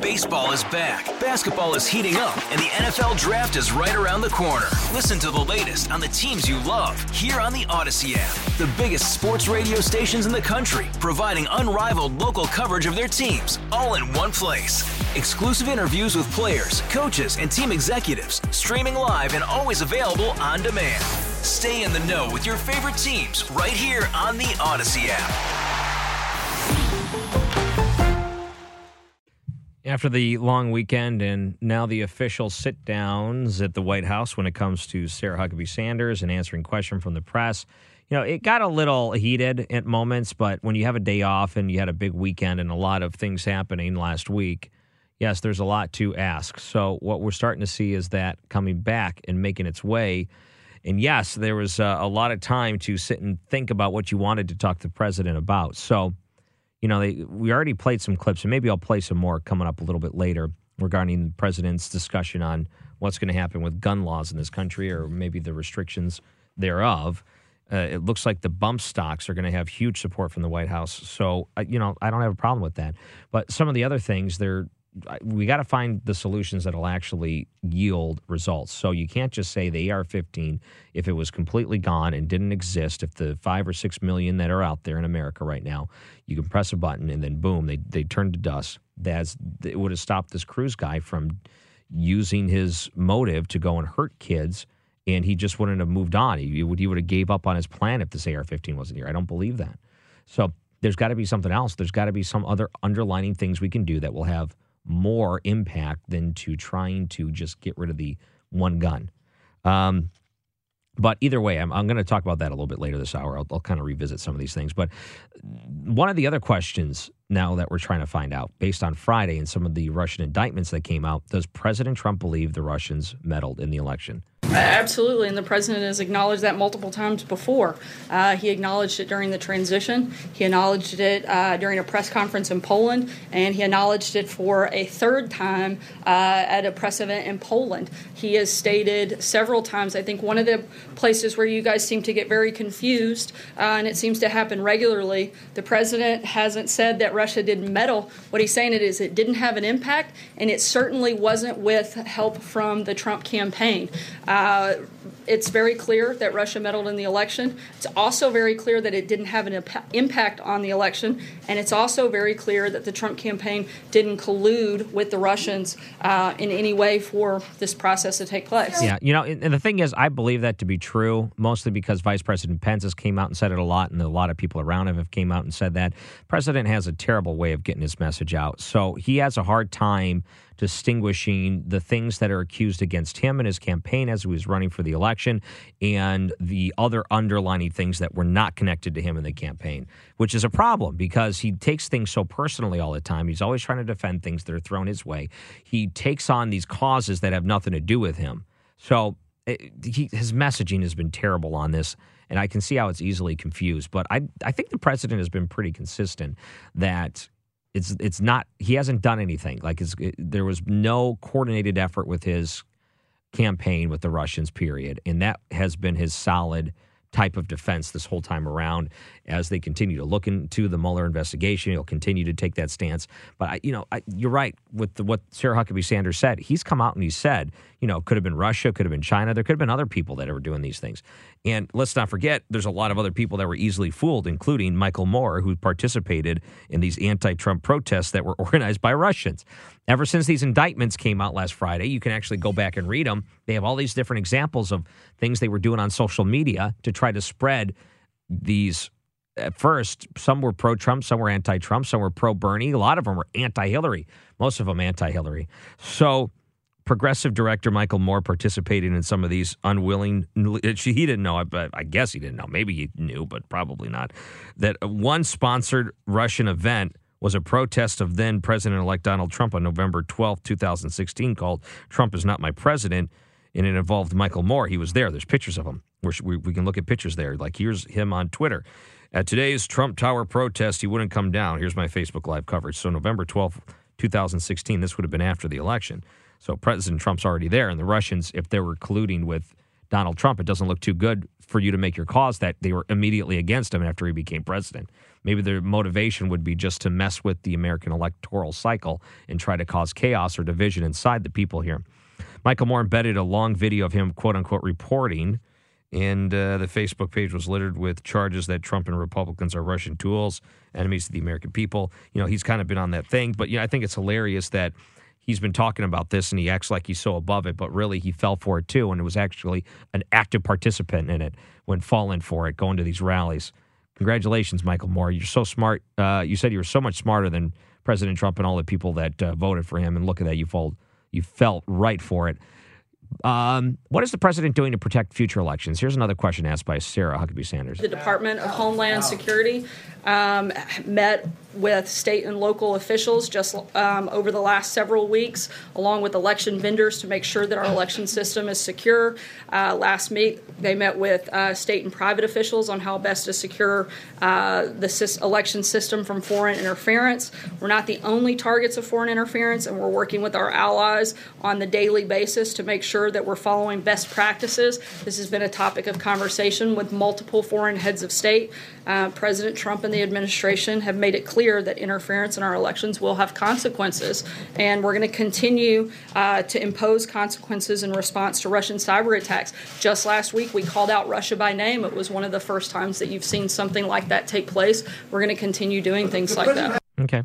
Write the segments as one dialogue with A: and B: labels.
A: Baseball is back, basketball is heating up, and the NFL Draft is right around the corner. Listen to the latest on the teams you love here on the Odyssey app. The biggest sports radio stations in the country, providing unrivaled local coverage of their teams, all in one place. Exclusive interviews with players, coaches, and team executives, streaming live and always available on demand. Stay in the know with your favorite teams right here on the Odyssey app.
B: After the long weekend and now the official sit-downs at the White House when it comes to Sarah Huckabee Sanders and answering questions from the press, it got a little heated at moments, but when you have a day off and you had a big weekend and a lot of things happening last week, yes, there's a lot to ask. So what we're starting to see is that coming back and making its way. And yes, there was a lot of time to sit and think about what you wanted to talk to the president about. So we already played some clips, and maybe I'll play some more coming up a little bit later regarding the president's discussion on what's going to happen with gun laws in this country or maybe the restrictions thereof. It looks like the bump stocks are going to have huge support from the White House. So, I don't have a problem with that. But some of the other things, we got to find the solutions that will actually yield results. So you can't just say the AR-15, if it was completely gone and didn't exist, if the 5 or 6 million that are out there in America right now, you can press a button and then boom, they turn to dust. It would have stopped this Cruz guy from using his motive to go and hurt kids, and he just wouldn't have moved on. He would have gave up on his plan if this AR-15 wasn't here. I don't believe that. So there's got to be something else. There's got to be some other underlining things we can do that will have more impact than to trying to just get rid of the one gun. But either way, I'm going to talk about that a little bit later this hour. I'll kind of revisit some of these things. But one of the other questions now that we're trying to find out, based on Friday and some of the Russian indictments that came out, does President Trump believe the Russians meddled in the election?
C: Absolutely, and the president has acknowledged that multiple times before. He acknowledged it during the transition. He acknowledged it during a press conference in Poland, and he acknowledged it for a third time at a press event in Poland. He has stated several times, I think one of the places where you guys seem to get very confused, and it seems to happen regularly, the president hasn't said that Russia didn't meddle. What he's saying is it didn't have an impact, and it certainly wasn't with help from the Trump campaign. It's very clear that Russia meddled in the election. It's also very clear that it didn't have an impact on the election. And it's also very clear that the Trump campaign didn't collude with the Russians in any way for this process to take place.
B: Yeah, and the thing is, I believe that to be true, mostly because Vice President Pence has came out and said it a lot, and a lot of people around him have came out and said that. President has a terrible way of getting his message out. So he has a hard time distinguishing the things that are accused against him and his campaign as he was running for the election and the other underlining things that were not connected to him in the campaign, which is a problem because he takes things so personally all the time. He's always trying to defend things that are thrown his way. He takes on these causes that have nothing to do with him. So his messaging has been terrible on this, and I can see how it's easily confused. But I think the president has been pretty consistent that it's not, he hasn't done anything. There was no coordinated effort with his campaign with the Russians, period. And that has been his solid type of defense this whole time around. As they continue to look into the Mueller investigation, he'll continue to take that stance. But, you're right with what Sarah Huckabee Sanders said. He's come out and he said, could have been Russia, could have been China. There could have been other people that were doing these things. And let's not forget, there's a lot of other people that were easily fooled, including Michael Moore, who participated in these anti-Trump protests that were organized by Russians. Ever since these indictments came out last Friday, you can actually go back and read them. They have all these different examples of things they were doing on social media to try to spread these. At first, some were pro-Trump, some were anti-Trump, some were pro-Bernie. A lot of them were anti-Hillary, most of them anti-Hillary. So progressive director Michael Moore participated in some of these unwilling. He didn't know, but I guess he didn't know. Maybe he knew, but probably not. That one sponsored Russian event was a protest of then President-elect Donald Trump on November 12, 2016, called Trump is Not My President, and it involved Michael Moore. He was there. There's pictures of him. We can look at pictures there. Like, here's him on Twitter. At today's Trump Tower protest, he wouldn't come down. Here's my Facebook Live coverage. So November 12, 2016, this would have been after the election. So President Trump's already there, and the Russians, if they were colluding with Donald Trump, it doesn't look too good for you to make your cause that they were immediately against him after he became president. Maybe their motivation would be just to mess with the American electoral cycle and try to cause chaos or division inside the people here. Michael Moore embedded a long video of him, quote-unquote, reporting, and the Facebook page was littered with charges that Trump and Republicans are Russian tools, enemies of the American people. You know, he's kind of been on that thing. But, I think it's hilarious that he's been talking about this and he acts like he's so above it, but really he fell for it too, and it was actually an active participant in it when falling for it, going to these rallies. Congratulations, Michael Moore. You're so smart. You said you were so much smarter than President Trump and all the people that voted for him, and look at that. You felt right for it. What is the president doing to protect future elections? Here's another question asked by Sarah Huckabee Sanders.
C: The Department of Homeland Security met with state and local officials just over the last several weeks, along with election vendors, to make sure that our election system is secure. Last week, they met with state and private officials on how best to secure the election system from foreign interference. We're not the only targets of foreign interference, and we're working with our allies on the daily basis to make sure that we're following best practices. This has been a topic of conversation with multiple foreign heads of state. President Trump and the administration have made it clear that interference in our elections will have consequences, and we're going to continue to impose consequences in response to Russian cyber attacks. Just last week, we called out Russia by name. It was one of the first times that you've seen something like that take place. We're going to continue doing things like that.
B: Okay.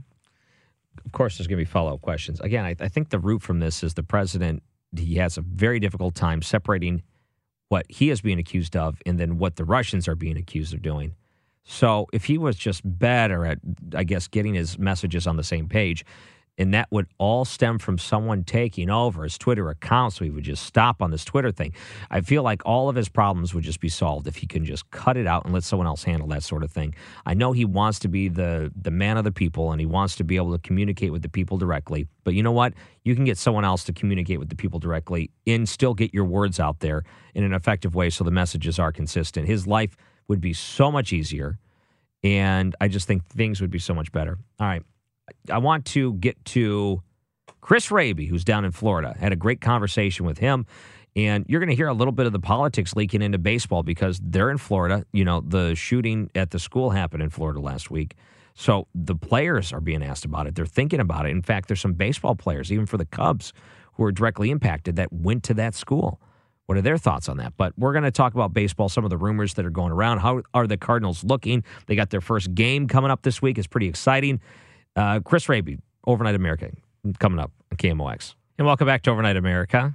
B: Of course, there's going to be follow-up questions. Again, I think the root from this is the president, he has a very difficult time separating what he is being accused of and then what the Russians are being accused of doing. So if he was just better at, I guess, getting his messages on the same page, and that would all stem from someone taking over his Twitter account, so he would just stop on this Twitter thing. I feel like all of his problems would just be solved if he can just cut it out and let someone else handle that sort of thing. I know he wants to be the man of the people, and he wants to be able to communicate with the people directly. But you know what? You can get someone else to communicate with the people directly and still get your words out there in an effective way so the messages are consistent. His life would be so much easier, and I just think things would be so much better. All right. I want to get to Chris Raby, who's down in Florida. I had a great conversation with him, and you're going to hear a little bit of the politics leaking into baseball because they're in Florida. You know, the shooting at the school happened in Florida last week. So the players are being asked about it. They're thinking about it. In fact, there's some baseball players, even for the Cubs, who are directly impacted that went to that school. What are their thoughts on that? But we're going to talk about baseball, some of the rumors that are going around. How are the Cardinals looking? They got their first game coming up this week. It's pretty exciting. Chris Raby, Overnight America, coming up on KMOX. And welcome back to Overnight America.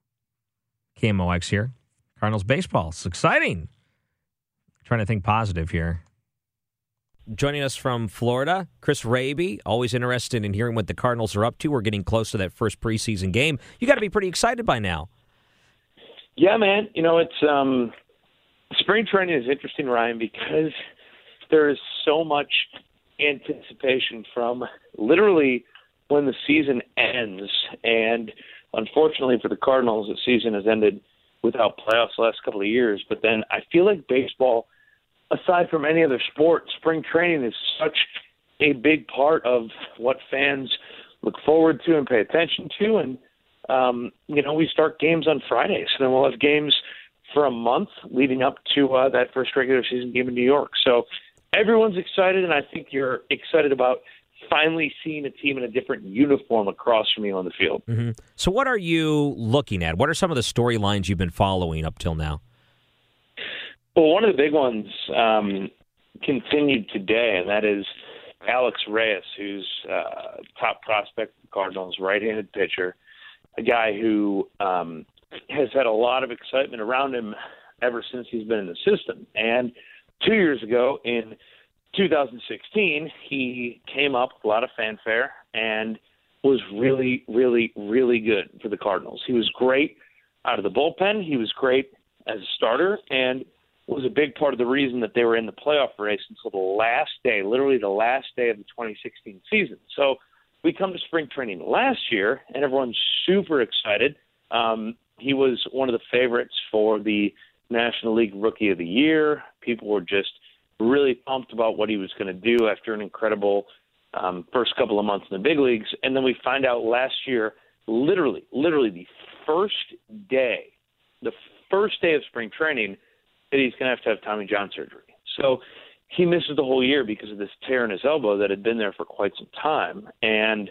B: KMOX here. Cardinals baseball. It's exciting. Trying to think positive here. Joining us from Florida, Chris Raby, always interested in hearing what the Cardinals are up to. We're getting close to that first preseason game. You got to be pretty excited by now.
D: Yeah, man. You know, it's spring training is interesting, Ryan, because there is so much anticipation from literally when the season ends. And unfortunately for the Cardinals, the season has ended without playoffs the last couple of years. But then I feel like baseball, aside from any other sport, spring training is such a big part of what fans look forward to and pay attention to. And, we start games on Fridays, and then we'll have games for a month leading up to that first regular season game in New York. So everyone's excited, and I think you're excited about finally seeing a team in a different uniform across from you on the field.
B: Mm-hmm. So what are you looking at? What are some of the storylines you've been following up till now?
D: Well, one of the big ones continued today, and that is Alex Reyes, who's top prospect for the Cardinals, right-handed pitcher, a guy who has had a lot of excitement around him ever since he's been in the system. And 2 years ago, in 2016, he came up with a lot of fanfare and was really, really, really good for the Cardinals. He was great out of the bullpen. He was great as a starter and was a big part of the reason that they were in the playoff race until the last day, literally the last day of the 2016 season. So we come to spring training last year, and everyone's super excited. He was one of the favorites for the National League Rookie of the Year. People were just really pumped about what he was going to do after an incredible first couple of months in the big leagues. And then we find out last year, literally the first day first day of spring training that he's going to have Tommy John surgery. So he misses the whole year because of this tear in his elbow that had been there for quite some time. And,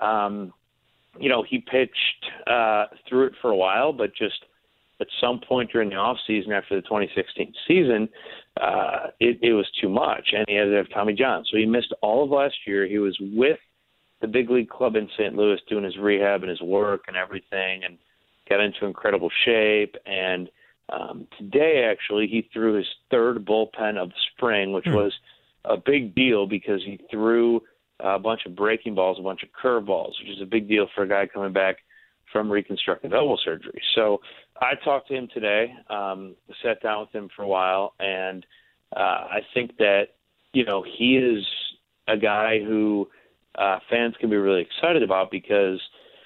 D: he pitched through it for a while, but just at some point during the offseason after the 2016 season, it was too much, and he had to have Tommy John. So he missed all of last year. He was with the big league club in St. Louis doing his rehab and his work and everything, and got into incredible shape. And today, actually, he threw his third bullpen of the spring, which was a big deal because he threw a bunch of breaking balls, a bunch of curveballs, which is a big deal for a guy coming back from reconstructive elbow surgery. So I talked to him today, sat down with him for a while, and I think that, he is a guy who fans can be really excited about because,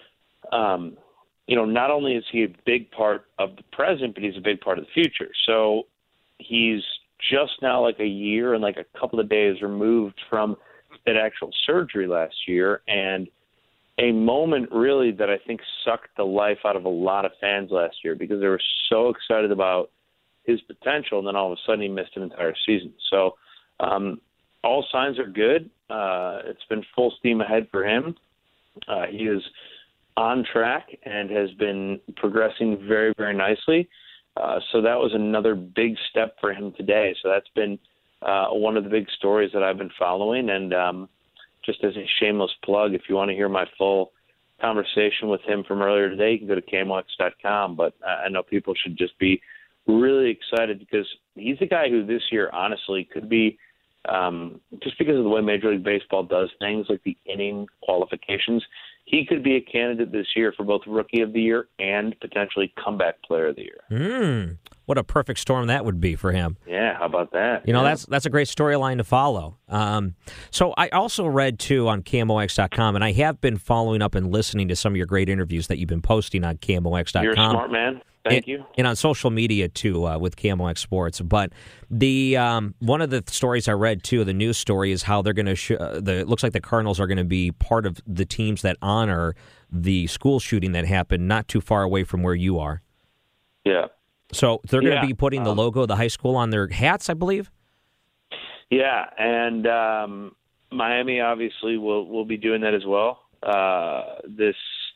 D: not only is he a big part of the present, but he's a big part of the future. So he's just now like a year and like a couple of days removed from that actual surgery last year, and a moment really that I think sucked the life out of a lot of fans last year because they were so excited about his potential, and then all of a sudden he missed an entire season. So all signs are good. It's been full steam ahead for him. He is on track and has been progressing very, very nicely. So that was another big step for him today. So that's been one of the big stories that I've been following. And just as a shameless plug, if you want to hear my full conversation with him from earlier today, you can go to KMOX.com. But I know people should just be really excited because he's a guy who this year, honestly, could be just because of the way Major League Baseball does things like the inning qualifications, he could be a candidate this year for both Rookie of the Year and potentially Comeback Player of the Year.
B: What a perfect storm that would be for him.
D: Yeah, how about that?
B: That's a great storyline to follow. So I also read, too, on KMOX.com, and I have been following up and listening to some of your great interviews that you've been posting on KMOX.com.
D: You're a smart man. Thank you.
B: And on social media, too, with KMOX Sports. But the one of the stories I read, too, the news story, is how they're going to it looks like the Cardinals are going to be part of the teams that honor the school shooting that happened not too far away from where you are.
D: Yeah.
B: So they're going to be putting the logo of the high school on their hats, I believe?
D: Yeah, and Miami obviously will be doing that as well. This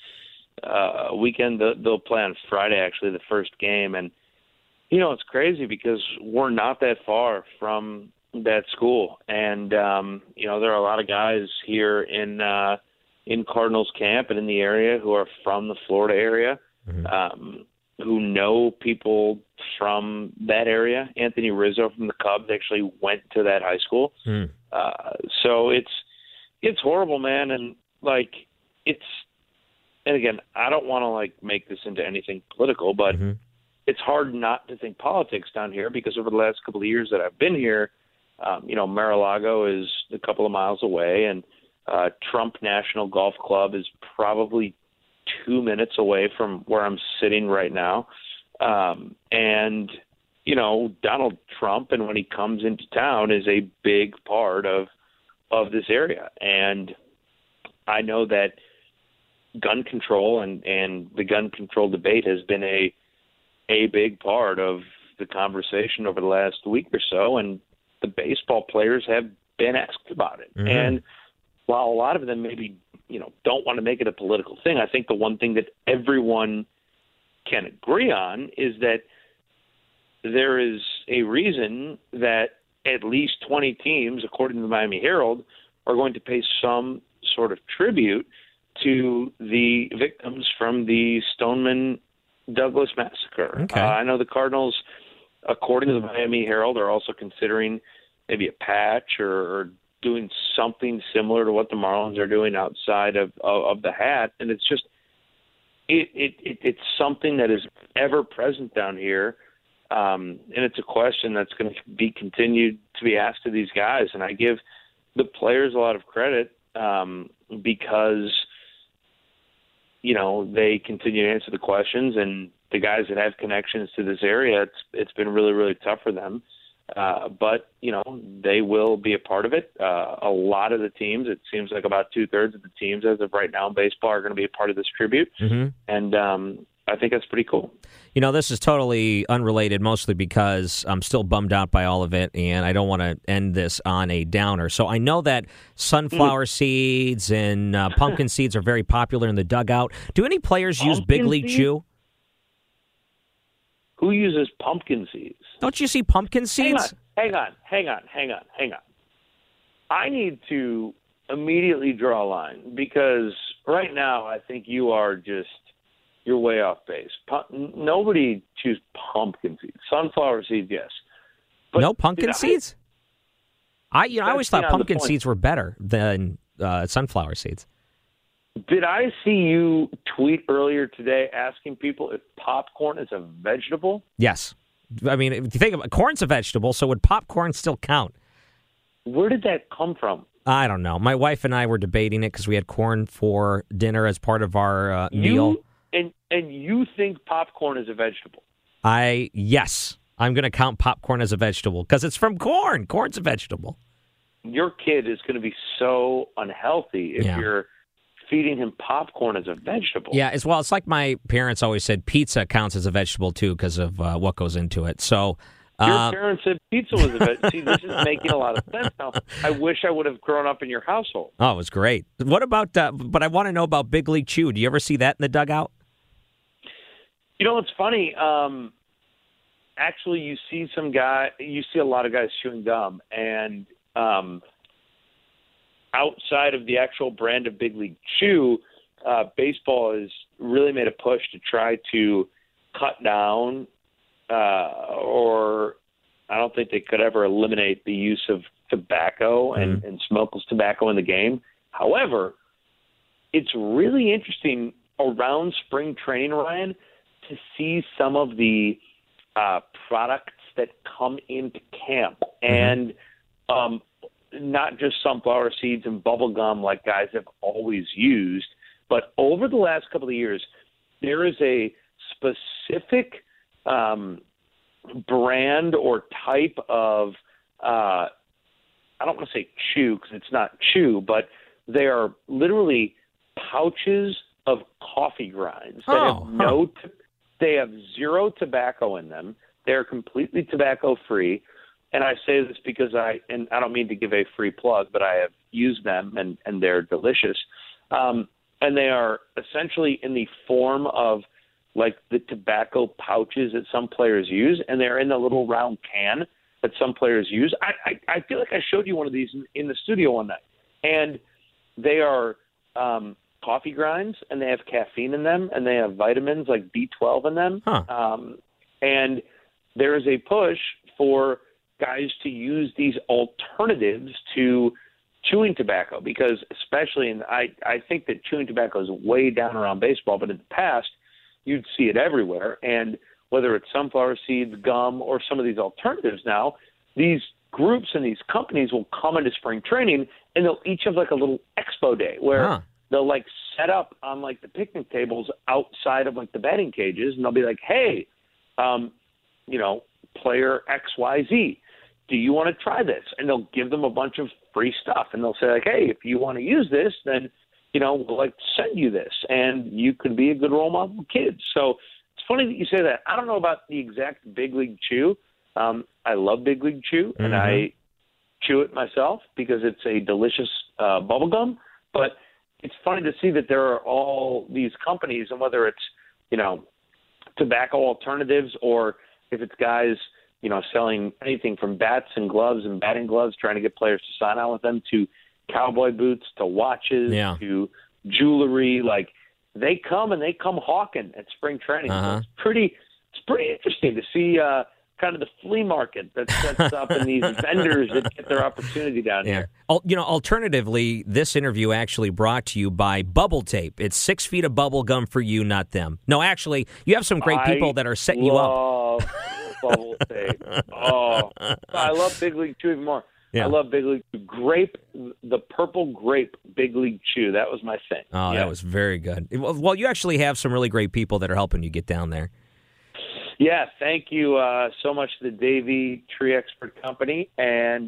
D: weekend, they'll play on Friday, actually, the first game. And, it's crazy because we're not that far from that school. And, there are a lot of guys here in Cardinals camp and in the area who are from the Florida area. Who know people from that area. Anthony Rizzo from the Cubs actually went to that high school. So it's horrible, man. And and again, I don't want to make this into anything political, but it's hard not to think politics down here because over the last couple of years that I've been here, Mar-a-Lago is a couple of miles away, and Trump National Golf Club is probably 2 minutes away from where I'm sitting right now. And, Donald Trump, and when he comes into town, is a big part of this area. And I know that gun control and the gun control debate has been a big part of the conversation over the last week or so. And the baseball players have been asked about it. And while a lot of them maybe don't want to make it a political thing, I think the one thing that everyone can agree on is that there is a reason that at least 20 teams, according to the Miami Herald, are going to pay some sort of tribute to the victims from the Stoneman Douglas massacre.
B: Okay.
D: I know the Cardinals, according to the Miami Herald, are also considering maybe a patch or doing something similar to what the Marlins are doing outside of the hat. And it's just, it's something that is ever present down here. And it's a question that's going to be continued to be asked to these guys. And I give the players a lot of credit because, they continue to answer the questions, and the guys that have connections to this area, it's been really, really tough for them. But, they will be a part of it. A lot of the teams, it seems like about 2/3 of the teams as of right now in baseball are going to be a part of this tribute. And I think that's pretty cool.
B: You know, this is totally unrelated, mostly because I'm still bummed out by all of it, and I don't want to end this on a downer. So I know that sunflower seeds and pumpkin seeds are very popular in the dugout. Do any players use Big League Chew?
D: Who uses pumpkin seeds?
B: Don't you see pumpkin seeds?
D: Hang on. I need to immediately draw a line because right now I think you're way off base. Nobody chews pumpkin seeds. Sunflower seeds, yes. But
B: no pumpkin seeds? I always thought pumpkin seeds were better than sunflower seeds.
D: Did I see you tweet earlier today asking people if popcorn is a vegetable?
B: Yes. I mean, if you think about corn's a vegetable, so would popcorn still count?
D: Where did that come from?
B: I don't know. My wife and I were debating it because we had corn for dinner as part of our meal.
D: And you think popcorn is a vegetable?
B: Yes. I'm going to count popcorn as a vegetable because it's from corn. Corn's a vegetable.
D: Your kid is going to be so unhealthy if you're feeding him popcorn as a vegetable.
B: Yeah, as well. It's like my parents always said pizza counts as a vegetable, too, because of what goes into it. So
D: your parents said pizza was a vegetable. See, this is making a lot of sense now. I wish I would have grown up in your household.
B: Oh, it was great. What about, but I want to know about Big League Chew. Do you ever see that in the dugout?
D: You know, it's funny. Actually, you see a lot of guys chewing gum, and outside of the actual brand of Big League Chew, baseball has really made a push to try to cut down, or I don't think they could ever eliminate the use of tobacco and smokeless tobacco in the game. However, it's really interesting around spring training, Ryan, to see some of the products that come into camp. And not just sunflower seeds and bubble gum like guys have always used, but over the last couple of years, there is a specific brand or type of, I don't want to say chew because it's not chew, but they are literally pouches of coffee grinds that they have zero tobacco in them. They're completely tobacco free. And I say this because I don't mean to give a free plug, but I have used them and they're delicious. And they are essentially in the form of like the tobacco pouches that some players use, and they're in the little round can that some players use. I feel like I showed you one of these in the studio one night, and they are coffee grinds, and they have caffeine in them, and they have vitamins like B12 in them. And there is a push for guys to use these alternatives to chewing tobacco because especially I think that chewing tobacco is way down around baseball, but in the past you'd see it everywhere. And whether it's sunflower seeds, gum, or some of these alternatives now, these groups and these companies will come into spring training and they'll each have like a little expo day where they'll like set up on like the picnic tables outside of like the batting cages, and they'll be like, hey, player XYZ, do you want to try this? And they'll give them a bunch of free stuff, and they'll say like, hey, if you want to use this, then we'll like send you this, and you could be a good role model for kids. So it's funny that you say that. I don't know about the exact Big League Chew. I love Big League Chew, and I chew it myself because it's a delicious bubble gum. But it's funny to see that there are all these companies, and whether it's tobacco alternatives or if it's guys selling anything from bats and gloves and batting gloves, trying to get players to sign on with them, to cowboy boots, to watches, to jewelry. Like they come hawking at spring training. So it's pretty interesting to see kind of the flea market that sets up and these vendors that get their opportunity down here.
B: Alternatively, this interview actually brought to you by Bubble Tape. It's 6 feet of bubble gum for you, not them. No, actually, you have some great people that are setting you up.
D: Bubble Tape. Oh, I love Big League Chew even more. I love Big League Chew. The purple grape Big League Chew. That was my thing.
B: Oh, that was very good. Well, you actually have some really great people that are helping you get down there.
D: Yeah, thank you so much to the Davey Tree Expert Company. And,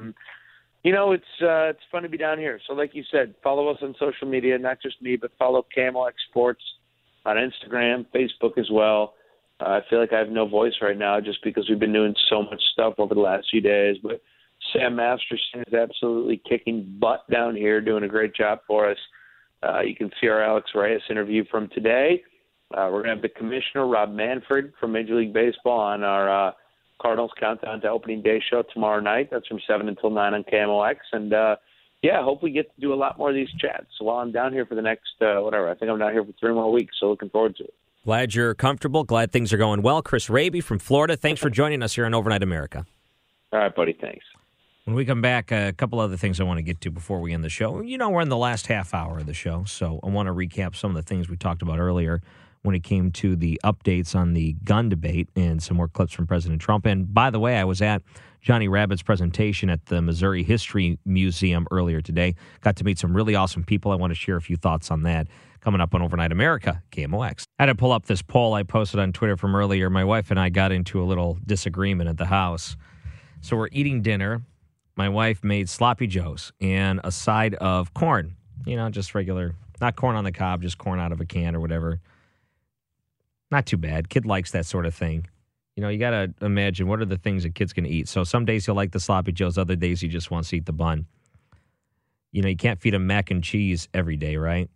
D: it's fun to be down here. So like you said, follow us on social media, not just me, but follow KMOX Sports on Instagram, Facebook as well. I feel like I have no voice right now just because we've been doing so much stuff over the last few days. But Sam Masterson is absolutely kicking butt down here, doing a great job for us. You can see our Alex Reyes interview from today. We're going to have the commissioner, Rob Manfred, from Major League Baseball on our Cardinals Countdown to Opening Day show tomorrow night. That's from 7 until 9 on KMOX. And, I hope we get to do a lot more of these chats. So while I'm down here for the next, I think I'm down here for 3 more weeks, so looking forward to it.
B: Glad you're comfortable. Glad things are going well. Chris Raby from Florida, thanks for joining us here on Overnight America.
D: All right, buddy, thanks.
B: When we come back, a couple other things I want to get to before we end the show. We're in the last half hour of the show, so I want to recap some of the things we talked about earlier when it came to the updates on the gun debate and some more clips from President Trump. And by the way, I was at Johnny Rabbit's presentation at the Missouri History Museum earlier today. Got to meet some really awesome people. I want to share a few thoughts on that coming up on Overnight America, KMOX. I had to pull up this poll I posted on Twitter from earlier. My wife and I got into a little disagreement at the house. So we're eating dinner. My wife made sloppy joes and a side of corn. Just regular, not corn on the cob, just corn out of a can or whatever. Not too bad. Kid likes that sort of thing. You got to imagine what are the things a kid's going to eat. So some days he'll like the sloppy joes. Other days he just wants to eat the bun. You can't feed him mac and cheese every day, right?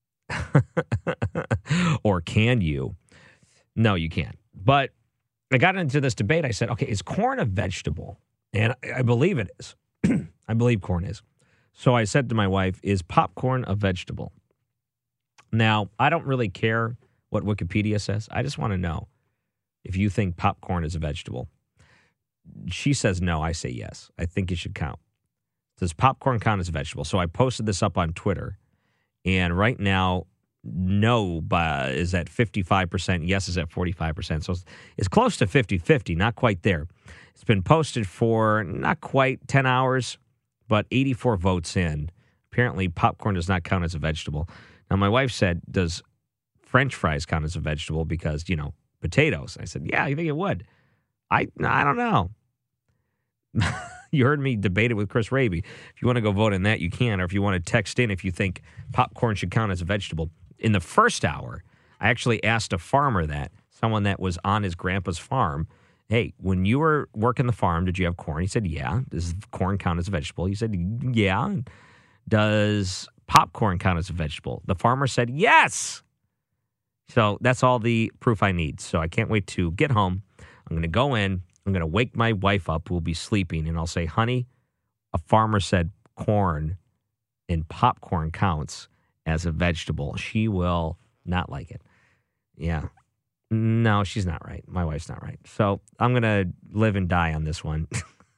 B: Or can you? No, you can't. But I got into this debate. I said, okay, is corn a vegetable? And I believe it is. I believe corn is. So I said to my wife, is popcorn a vegetable? Now, I don't really care what Wikipedia says. I just want to know if you think popcorn is a vegetable. She says no. I say yes. I think it should count. Does popcorn count as a vegetable? So I posted this up on Twitter. And right now, no is at 55%. Yes is at 45%. So it's close to 50-50, not quite there. It's been posted for not quite 10 hours, but 84 votes in. Apparently, popcorn does not count as a vegetable. Now, my wife said, does French fries count as a vegetable? Because, potatoes. I said, yeah, you think it would? I don't know. You heard me debate it with Chris Raby. If you want to go vote in that, you can. Or if you want to text in if you think popcorn should count as a vegetable. In the first hour, I actually asked a farmer someone that was on his grandpa's farm, hey, when you were working the farm, did you have corn? He said, yeah. Does corn count as a vegetable? He said, yeah. Does popcorn count as a vegetable? The farmer said, yes. So that's all the proof I need. So I can't wait to get home. I'm going to go in. I'm going to wake my wife up who will be sleeping, and I'll say, honey, a farmer said corn and popcorn counts as a vegetable. She will not like it. Yeah. No, she's not right. My wife's not right. So I'm going to live and die on this one.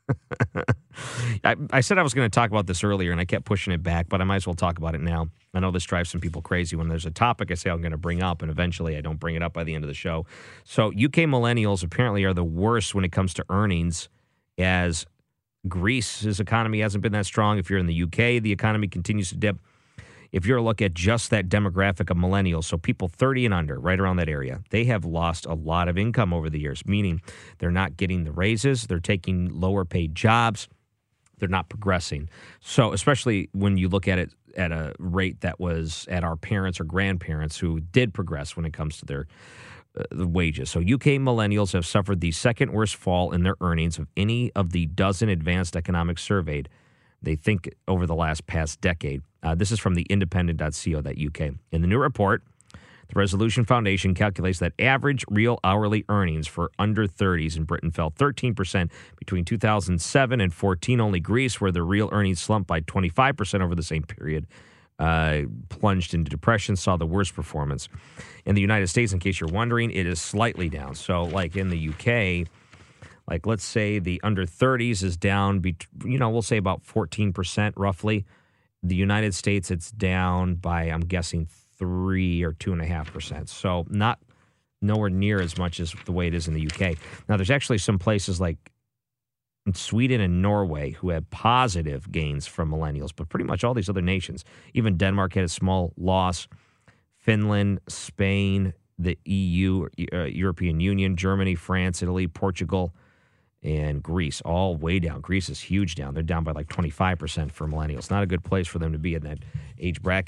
B: I said I was going to talk about this earlier, and I kept pushing it back, but I might as well talk about it now. I know this drives some people crazy. When there's a topic I say I'm going to bring up, and eventually I don't bring it up by the end of the show. So UK millennials apparently are the worst when it comes to earnings, as Greece's economy hasn't been that strong. If you're in the UK, the economy continues to dip. If you're to look at just that demographic of millennials, so people 30 and under, right around that area, they have lost a lot of income over the years, meaning they're not getting the raises, they're taking lower paid jobs, they're not progressing. So especially when you look at it at a rate that was at our parents or grandparents who did progress when it comes to their wages. So UK millennials have suffered the second worst fall in their earnings of any of the dozen advanced economics surveyed, they think, over the past decade. This is from the independent.co.uk. In the new report, the Resolution Foundation calculates that average real hourly earnings for under 30s in Britain fell 13% between 2007 and 14. Only Greece, where the real earnings slumped by 25% over the same period, plunged into depression, saw the worst performance. In the United States, in case you're wondering, it is slightly down. So like in the UK, like let's say the under 30s is down, we'll say about 14% roughly. The United States, it's down by, I'm guessing, 3 or 2.5%. So not nowhere near as much as the way it is in the UK. Now, there's actually some places like Sweden and Norway who had positive gains from millennials, but pretty much all these other nations, even Denmark had a small loss. Finland, Spain, the EU, European Union, Germany, France, Italy, Portugal, and Greece, all way down. Greece is huge down. They're down by like 25% for millennials. Not a good place for them to be in that age bracket.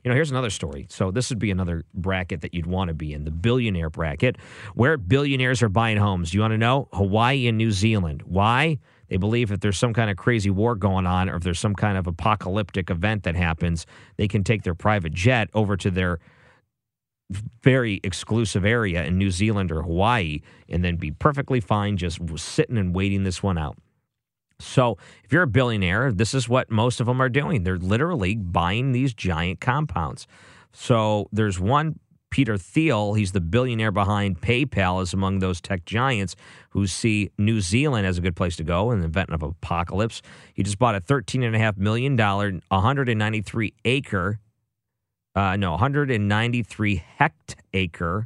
B: Here's another story. So this would be another bracket that you'd want to be in, the billionaire bracket, where billionaires are buying homes. Do you want to know? Hawaii and New Zealand. Why? They believe if there's some kind of crazy war going on or if there's some kind of apocalyptic event that happens, they can take their private jet over to their very exclusive area in New Zealand or Hawaii and then be perfectly fine just sitting and waiting this one out. So if you're a billionaire, this is what most of them are doing. They're literally buying these giant compounds. So there's one, Peter Thiel, he's the billionaire behind PayPal, is among those tech giants who see New Zealand as a good place to go in the event of apocalypse. He just bought a $13.5 million, 193 hectare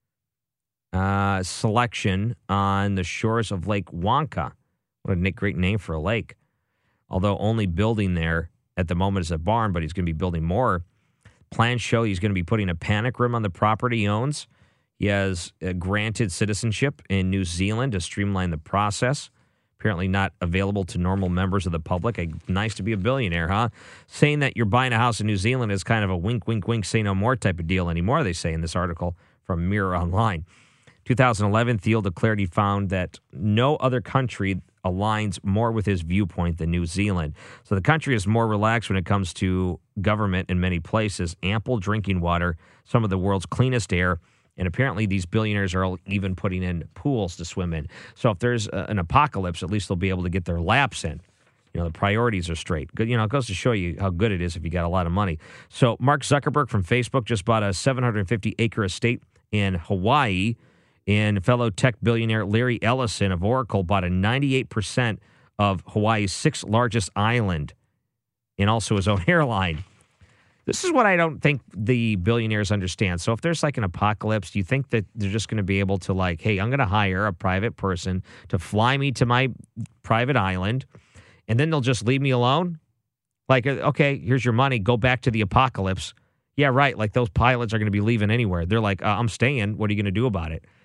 B: selection on the shores of Lake Wanka. What a great name for a lake. Although only building there at the moment is a barn, but he's going to be building more. Plans show he's going to be putting a panic room on the property he owns. He has granted citizenship in New Zealand to streamline the process. Apparently not available to normal members of the public. Nice to be a billionaire, huh? Saying that you're buying a house in New Zealand is kind of a wink, wink, wink, say no more type of deal anymore, they say in this article from Mirror Online. 2011, Thiel declared he found that no other country aligns more with his viewpoint than New Zealand. So the country is more relaxed when it comes to government in many places, ample drinking water, some of the world's cleanest air, and apparently these billionaires are even putting in pools to swim in. So if there's an apocalypse, at least they'll be able to get their laps in. The priorities are straight. Good, it goes to show you how good it is if you got a lot of money. So Mark Zuckerberg from Facebook just bought a 750-acre estate in Hawaii. And fellow tech billionaire Larry Ellison of Oracle bought a 98% of Hawaii's sixth largest island and also his own airline. This is what I don't think the billionaires understand. So if there's like an apocalypse, do you think that they're just going to be able to hey, I'm going to hire a private person to fly me to my private island and then they'll just leave me alone? Okay, here's your money. Go back to the apocalypse. Yeah, right. Those pilots are going to be leaving anywhere. They're like, I'm staying. What are you going to do about it?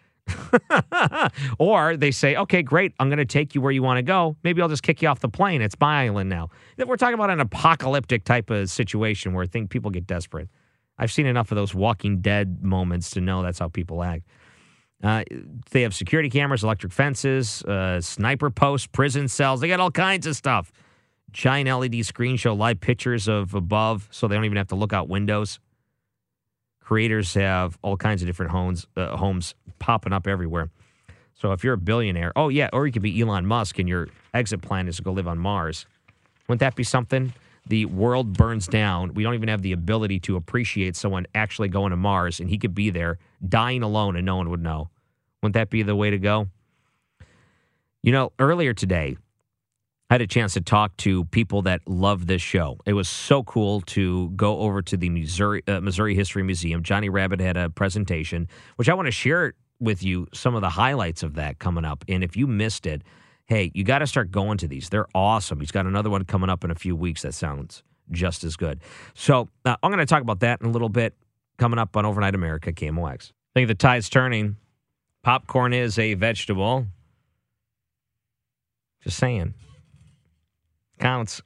B: Or they say, okay, great, I'm going to take you where you want to go. Maybe I'll just kick you off the plane. It's my island now. We're talking about an apocalyptic type of situation where people get desperate. I've seen enough of those Walking Dead moments to know that's how people act. They have security cameras, electric fences, sniper posts, prison cells. They got all kinds of stuff. Giant LED screens show live pictures of above, so they don't even have to look out windows. Creators have all kinds of different homes popping up everywhere. So if you're a billionaire, or you could be Elon Musk and your exit plan is to go live on Mars. Wouldn't that be something? The world burns down. We don't even have the ability to appreciate someone actually going to Mars, and he could be there dying alone and no one would know. Wouldn't that be the way to go? Earlier today, I had a chance to talk to people that love this show. It was so cool to go over to the Missouri History Museum. Johnny Rabbit had a presentation, which I want to share with you some of the highlights of that coming up. And if you missed it, hey, you got to start going to these. They're awesome. He's got another one coming up in a few weeks that sounds just as good. So I'm going to talk about that in a little bit coming up on Overnight America, KMOX. I think the tide's turning. Popcorn is a vegetable. Just saying. Counts.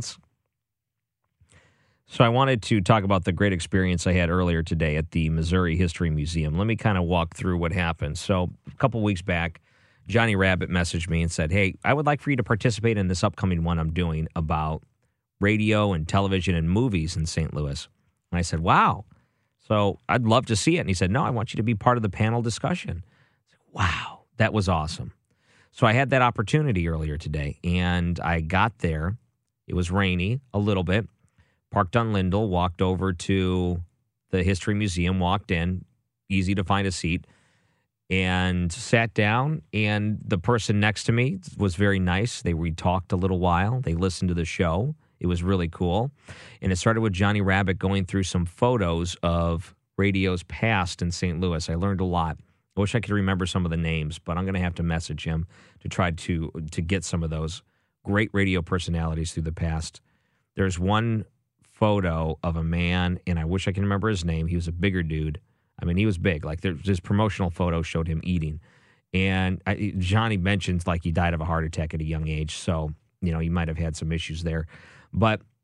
B: So I wanted to talk about the great experience I had earlier today at the Missouri History Museum. Let me kind of walk through what happened. So a couple weeks back, Johnny Rabbit messaged me and said, hey, I would like for you to participate in this upcoming one I'm doing about radio and television and movies in St. Louis. And I said, wow. So I'd love to see it. And he said, no, I want you to be part of the panel discussion. I said, wow, that was awesome. So I had that opportunity earlier today, and I got there. It was rainy a little bit. Parked on Lindell, walked over to the History Museum, walked in, easy to find a seat, and sat down. And the person next to me was very nice. We talked a little while. They listened to the show. It was really cool. And it started with Johnny Rabbit going through some photos of radio's past in St. Louis. I learned a lot. I wish I could remember some of the names, but I'm going to have to message him to try to get some of those great radio personalities through the past. There's one photo of a man, and I wish I can remember his name. He was a bigger dude. I mean, he was big. His promotional photo showed him eating. And Johnny mentions he died of a heart attack at a young age, so, he might have had some issues there. But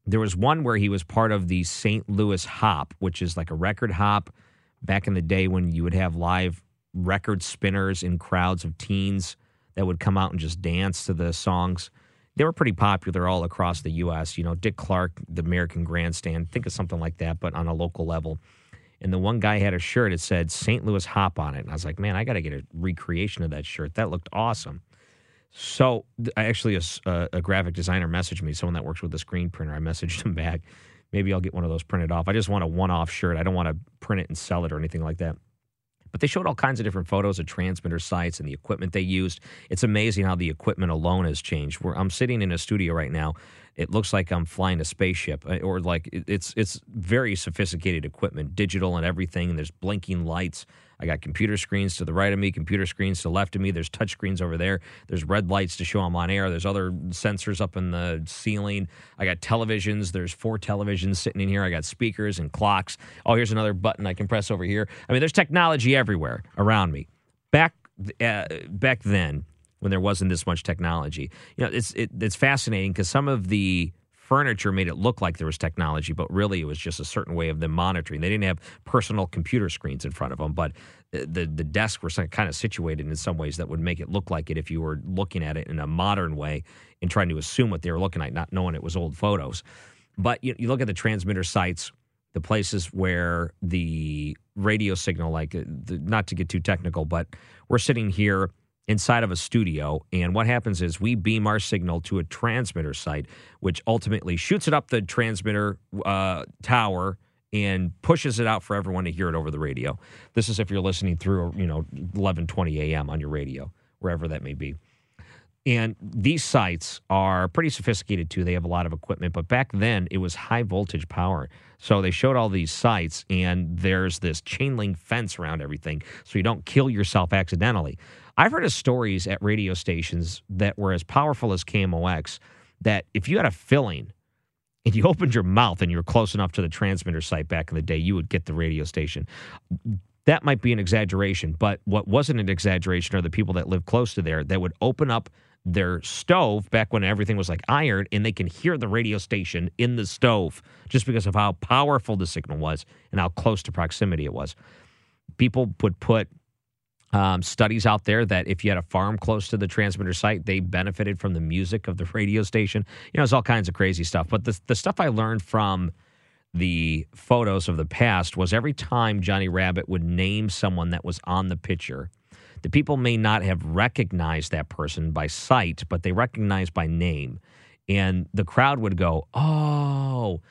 B: There was one where he was part of the St. Louis Hop, which is like a record hop back in the day when you would have live record spinners in crowds of teens that would come out and just dance to the songs. They were pretty popular all across the U.S. You know, Dick Clark, the American Grandstand, think of something like that, but on a local level. And the one guy had a shirt that said St. Louis Hop on it. And I was like, man, I got to get a recreation of that shirt. That looked awesome. So actually a graphic designer messaged me, someone that works with a screen printer. I messaged him back. Maybe I'll get one of those printed off. I just want a one-off shirt. I don't want to print it and sell it or anything like that. But they showed all kinds of different photos of transmitter sites and the equipment they used. It's amazing how the equipment alone has changed. I'm sitting in a studio right now. It looks like I'm flying a spaceship, or like it's very sophisticated equipment, digital and everything. And there's blinking lights. I got computer screens to the right of me, computer screens to the left of me. There's touch screens over there. There's red lights to show I'm on air. There's other sensors up in the ceiling. I got televisions. There's 4 televisions sitting in here. I got speakers and clocks. Oh, here's another button I can press over here. I mean, there's technology everywhere around me. Back then, when there wasn't this much technology, you know, it's fascinating because some of the furniture made it look like there was technology, but really it was just a certain way of them monitoring. They didn't have personal computer screens in front of them, but the desks were kind of situated in some ways that would make it look like it if you were looking at it in a modern way and trying to assume what they were looking at, not knowing it was old photos. But you look at the transmitter sites, the places where the radio signal, like not to get too technical, but we're sitting here inside of a studio, and what happens is we beam our signal to a transmitter site, which ultimately shoots it up the transmitter tower and pushes it out for everyone to hear it over the radio. This is if you're listening through, 11:20 a.m. on your radio, wherever that may be. And these sites are pretty sophisticated, too. They have a lot of equipment. But back then, it was high-voltage power. So they showed all these sites, and there's this chain-link fence around everything so you don't kill yourself accidentally. I've heard of stories at radio stations that were as powerful as KMOX that if you had a filling and you opened your mouth and you were close enough to the transmitter site back in the day, you would get the radio station. That might be an exaggeration, but what wasn't an exaggeration are the people that live close to there that would open up their stove back when everything was like iron, and they can hear the radio station in the stove just because of how powerful the signal was and how close to proximity it was. People would put studies out there that if you had a farm close to the transmitter site, they benefited from the music of the radio station. It's all kinds of crazy stuff. But the stuff I learned from the photos of the past was every time Johnny Rabbit would name someone that was on the picture, the people may not have recognized that person by sight, but they recognized by name. And the crowd would go, oh,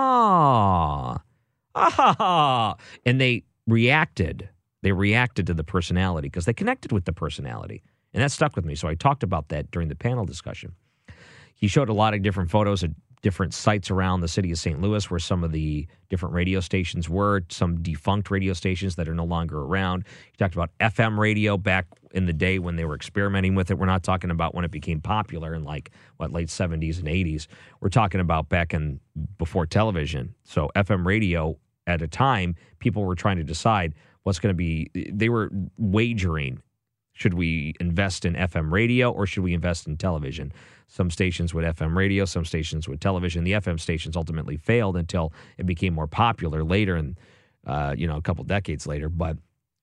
B: ah, ah, and they reacted. They reacted to the personality because they connected with the personality. And that stuck with me. So I talked about that during the panel discussion. He showed a lot of different photos of different sites around the city of St. Louis where some of the different radio stations were, some defunct radio stations that are no longer around. He talked about FM radio back in the day when they were experimenting with it. We're not talking about when it became popular in late 70s and 80s. We're talking about back in before television. So FM radio at a time, people were trying to decide what's going to be, they were wagering. Should we invest in FM radio or should we invest in television? Some stations with FM radio, some stations with television. The FM stations ultimately failed until it became more popular later and, a couple decades later. But,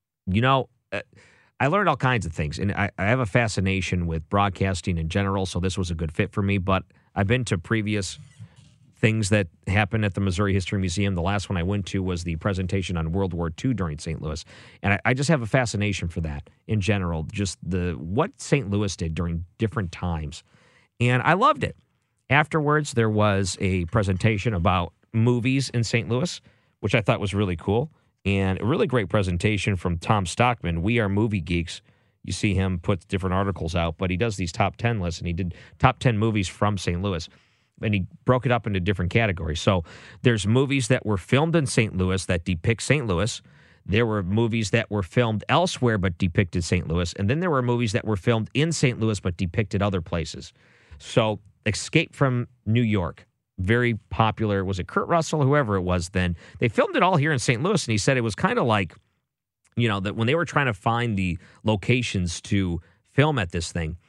B: I learned all kinds of things. And I have a fascination with broadcasting in general, so this was a good fit for me. But I've been to previous things that happened at the Missouri History Museum. The last one I went to was the presentation on World War II during St. Louis. And I just have a fascination for that in general, just what St. Louis did during different times. And I loved it. Afterwards, there was a presentation about movies in St. Louis, which I thought was really cool. And a really great presentation from Tom Stockman. We Are Movie Geeks. You see him put different articles out, but he does these top 10 lists, and he did top 10 movies from St. Louis. And he broke it up into different categories. So there's movies that were filmed in St. Louis that depict St. Louis. There were movies that were filmed elsewhere but depicted St. Louis. And then there were movies that were filmed in St. Louis but depicted other places. So Escape from New York, very popular. Was it Kurt Russell, whoever it was then? They filmed it all here in St. Louis, and he said it was kind of like, that when they were trying to find the locations to film at this thing,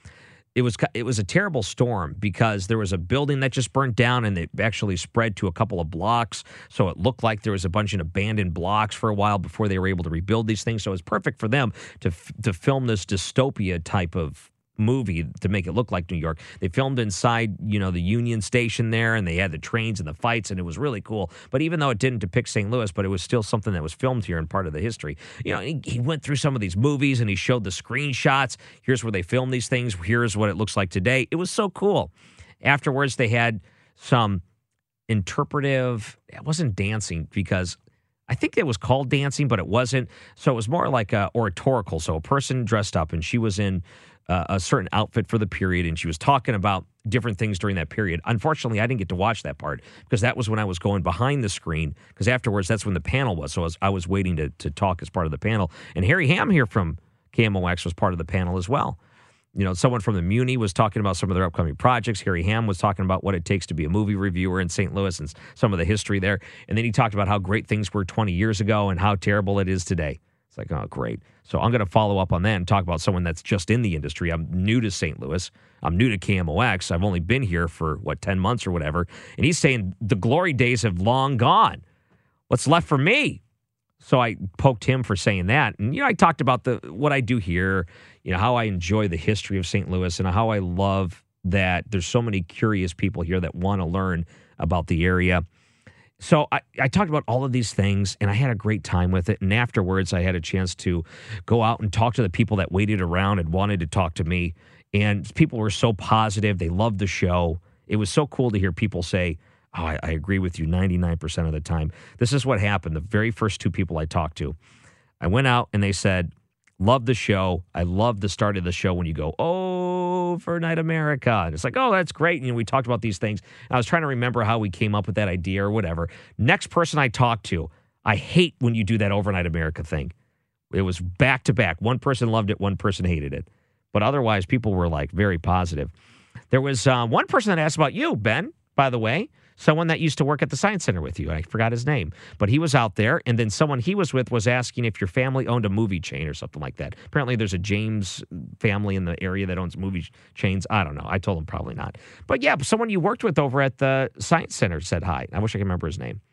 B: it was a terrible storm because there was a building that just burnt down and it actually spread to a couple of blocks. So it looked like there was a bunch of abandoned blocks for a while before they were able to rebuild these things. So it was perfect for them to film this dystopia type of movie to make it look like New York. They filmed inside, the Union Station there, and they had the trains and the fights, and it was really cool. But even though it didn't depict St. Louis, but it was still something that was filmed here and part of the history. He went through some of these movies, and he showed the screenshots. Here's where they filmed these things. Here's what it looks like today. It was so cool. Afterwards, they had some interpretive, it wasn't dancing because I think it was called dancing, but it wasn't. So it was more like oratorical. So a person dressed up, and she was in a certain outfit for the period, and she was talking about different things during that period. Unfortunately, I didn't get to watch that part because that was when I was going behind the screen, because afterwards, that's when the panel was. So I was waiting to talk as part of the panel. And Harry Ham here from KMOX was part of the panel as well. Someone from the Muni was talking about some of their upcoming projects. Harry Ham was talking about what it takes to be a movie reviewer in St. Louis and some of the history there. And then he talked about how great things were 20 years ago and how terrible it is today. It's like, oh, great. So I'm going to follow up on that and talk about someone that's just in the industry. I'm new to St. Louis. I'm new to KMOX. I've only been here for, 10 months or whatever. And he's saying the glory days have long gone. What's left for me? So I poked him for saying that. And, I talked about what I do here, how I enjoy the history of St. Louis and how I love that there's so many curious people here that want to learn about the area. So I talked about all of these things, and I had a great time with it. And afterwards, I had a chance to go out and talk to the people that waited around and wanted to talk to me. And people were so positive. They loved the show. It was so cool to hear people say, oh, I agree with you 99% of the time. This is what happened. The very first two people I talked to, I went out and they said, love the show. I love the start of the show when you go, Overnight America. And it's like, oh, that's great. And we talked about these things. And I was trying to remember how we came up with that idea or whatever. Next person I talked to, I hate when you do that Overnight America thing. It was back to back. One person loved it. One person hated it. But otherwise, people were like very positive. There was one person that asked about you, Ben, by the way. Someone that used to work at the Science Center with you. I forgot his name. But he was out there, and then someone he was with was asking if your family owned a movie chain or something like that. Apparently there's a James family in the area that owns movie chains. I don't know. I told him probably not. But yeah, someone you worked with over at the Science Center said hi. I wish I could remember his name.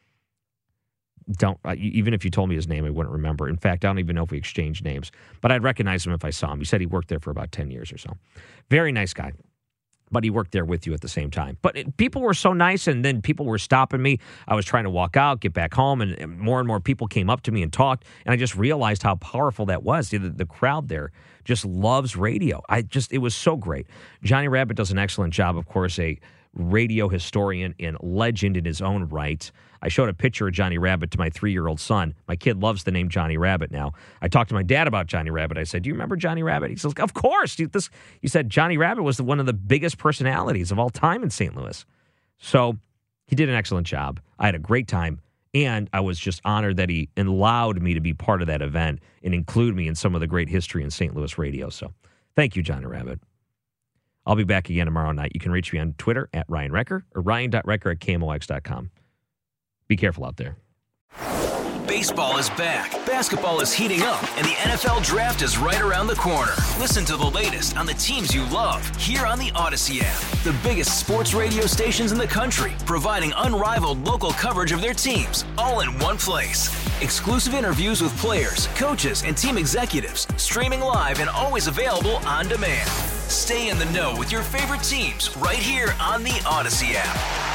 B: Even if you told me his name, I wouldn't remember. In fact, I don't even know if we exchanged names. But I'd recognize him if I saw him. He said he worked there for about 10 years or so. Very nice guy. But he worked there with you at the same time. But people were so nice, and then people were stopping me. I was trying to walk out, get back home, and more people came up to me and talked, and I just realized how powerful that was. The crowd there just loves radio. It was so great. Johnny Rabbit does an excellent job, of course, a radio historian and legend in his own right. I showed a picture of Johnny Rabbit to my 3-year-old son. My kid loves the name Johnny Rabbit now. I talked to my dad about Johnny Rabbit. I said, do you remember Johnny Rabbit? He says, of course. He said Johnny Rabbit was one of the biggest personalities of all time in St. Louis. So he did an excellent job. I had a great time, and I was just honored that he allowed me to be part of that event and include me in some of the great history in St. Louis radio. So thank you, Johnny Rabbit. I'll be back again tomorrow night. You can reach me on Twitter at Ryan Recker or ryan.recker@KMOX.com. Be careful out there.
A: Baseball is back, basketball is heating up, and the NFL Draft is right around the corner. Listen to the latest on the teams you love here on the Odyssey app. The biggest sports radio stations in the country, providing unrivaled local coverage of their teams, all in one place. Exclusive interviews with players, coaches, and team executives, streaming live and always available on demand. Stay in the know with your favorite teams right here on the Odyssey app.